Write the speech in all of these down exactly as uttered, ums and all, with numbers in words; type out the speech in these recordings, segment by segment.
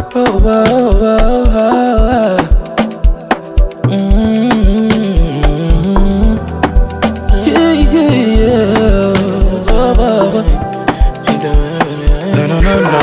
Oh, oh, oh, oh, oh. Mm-hmm. Yeah, yeah, yeah. Oh, oh, oh. No, no, no, no.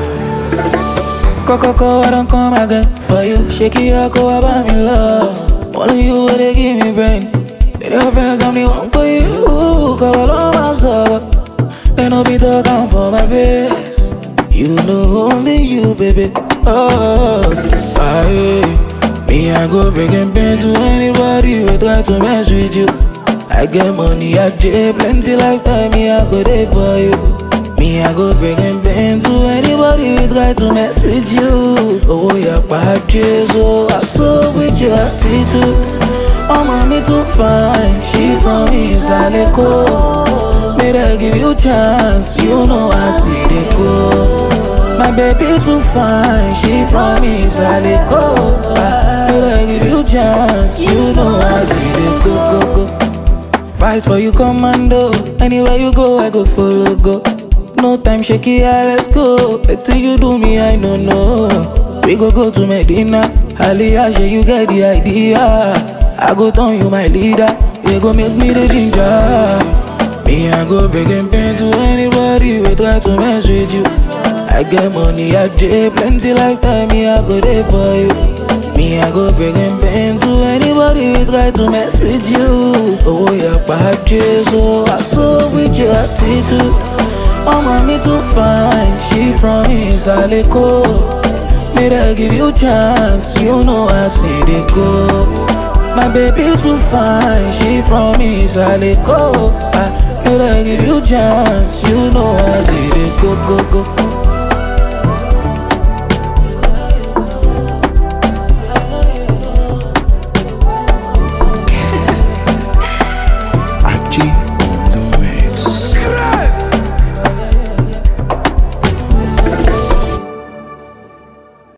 Coco, Coco, I don't come again for you. Shaky, I go about me love. Only you would they give me brain. With your friends, I'm the one for you. Cover all my soul. They no be talking for my face. You know only you, baby. Oh, aye. Me, I go breaking pain to anybody who try to mess with you. I get money, I get plenty lifetime. Me, I go there for you. Me, I go breaking pain to anybody who try to mess with you. Oh, yeah, bad so I saw with your attitude. Oh, mommy too fine. She from Isaleko. May I give you chance? You know I see the go. My baby too fine, she from Isaleko. May I give you chance? You know I see the go, go, go. Fight for you, commando. Anywhere you go, I go follow, go. No time, shaky, ah, let's go. Better you do me, I don't know. We go go to Medina. Aliyah, you get the idea. I go turn you my leader. You go make me the ginger. Me, I go breaking pain to anybody who try to mess with you. I get money, I get plenty lifetime. Me, I go there for you. Me, I go breaking pain to anybody who try to mess with you. Oh, yeah, bad so I saw with your attitude. Oh, mommy too fine, she from Isaleko. May I give you chance? You know I see the go. My baby too fine, she from Isaleko. May I give you chance? You know I see the go, go, go.